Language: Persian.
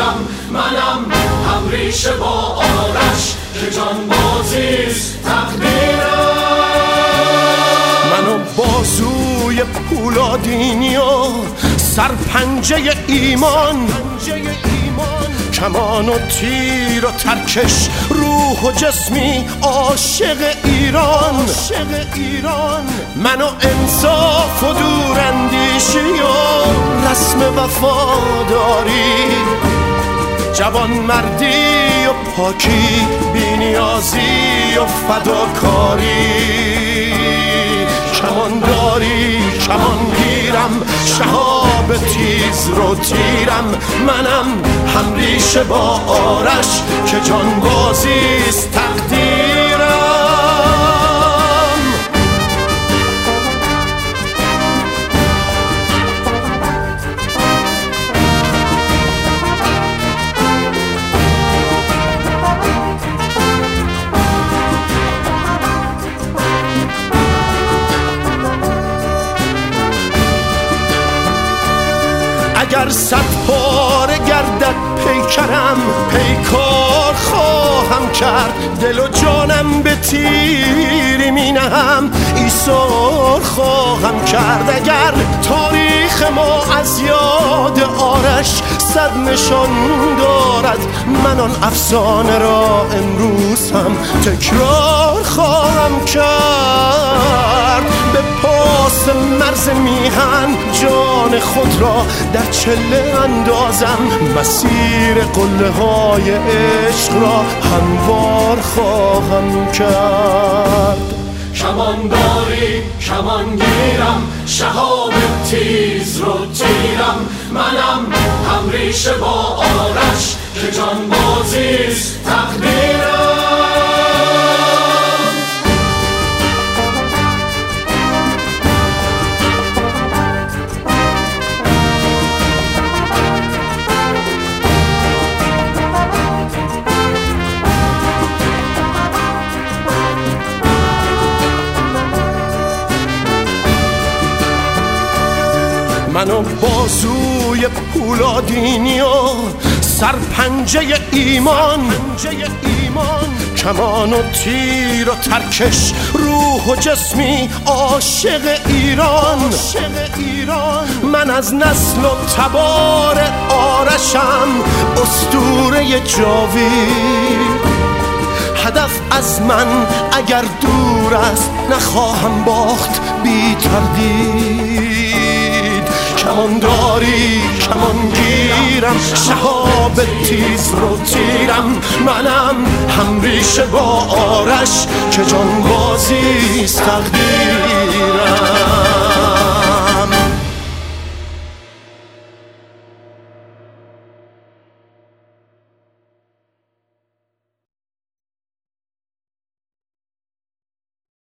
گیرم، منم همریشه با آرش که جانبازیست تقدیرم. منو بازوی پولادینی و سرپنجه ایمان، کمان و تیر و ترکش، روح و جسمی عاشق ایران. منو انصاف و دوراندیشی و رسم وفاداری، جوان مردی و پاکی، بی‌نیازی و فداکاری. کمانداری کمانگیرم، شهاب تیز رو تیرم، منم همریشه با آرش که جانبازیست تقدیرم. اگر 100 پاره گردد پیکرم، پیکار خواهم کرد، دل و جانم به تیری می نهم، ایثار خواهم کرد. اگر تاریخ ما از یاد آرش 100 نشان دارد، من آن افسانه را امروز هم تکرار خواهم کرد. به پاس مرز میهن جان خود را در چله اندازم، مسیر قله های عشق را هموار خواهم کرد. کمانداری کمانگیرم، شهاب تیز رو تیرم، منم همریشه با آرش که جانبازیست تقدیرم. منو بازوی پولادینی و سرپنجه ایمان، کمان و تیر و ترکش، روح و جسمی عاشق ایران. من از نسل و تبار آرشم، اسطوره جاوید. هدف از من اگر دور است، نخواهم باخت بی تردید. کمانداری کمانگیرم، شهاب تیز رو تیرم، منم همریشه با آرش که جانبازیست تقدیرم.